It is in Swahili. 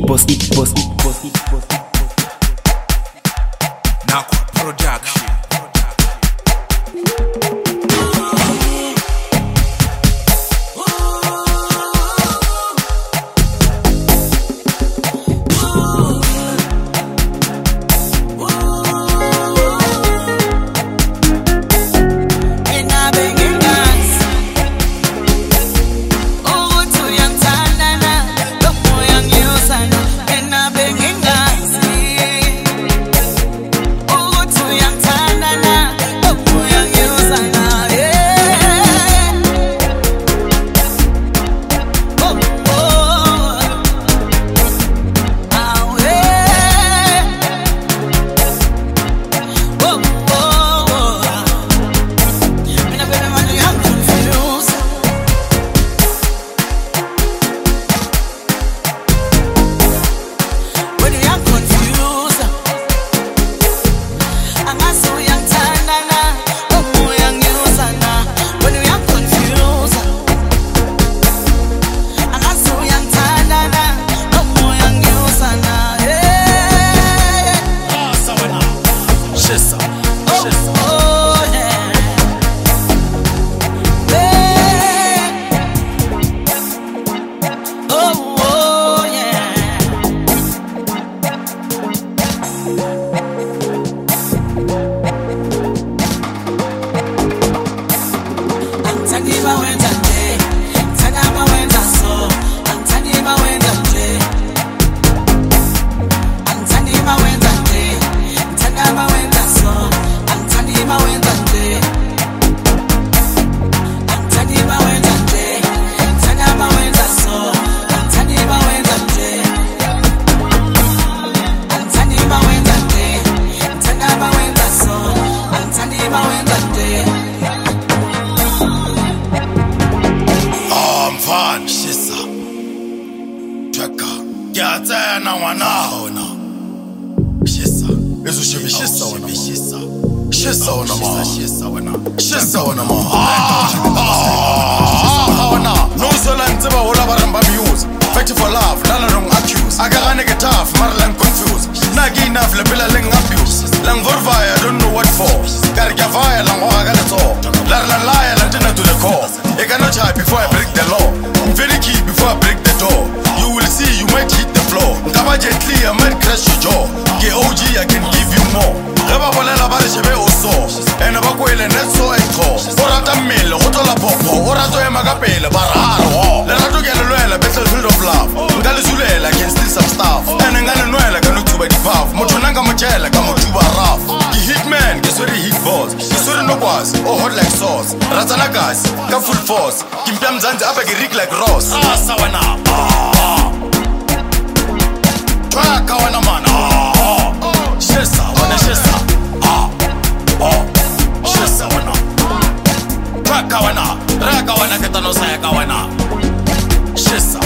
Nakwa Production. Yatsena wana Shisa Ezo shimi shisa wana ma No sola ntsiba hola baramba views Fight for love, lala rong accuse Agagane get tough, marlang confused Nagi enough, lepila ling abuse Lang vorvaya, I don't know what for Karika vaya, lang wagale to Larlan laya, lantina to the core I cannot hide before I break the law I'm very key before I break the door You will see, you might hit the floor Nkaba gently, I might crash your jaw Ke OG, I can give you more Gaba bolela bale shebe oso Ena bakwele netso echo Orata mele, hotola popo Orato ema kapele, bararo Lerato ke lelwela, battlefield of love Nkale zulela, can steal some stuff Ena ngane nwela, kanu tuba di puff Moto nanga mojela, kamo tuba rough Ki hitman, ke swere hit boss Ki swere no boss, oh hot like sauce Ratana gas, ka full force Kimpia mzanzi, apa ki rig like Ross Sawana, Twaka wana man, Shesa, wana shesa Shesa wana Twaka wana, Raka wana, Ketano sayaka wana Shesa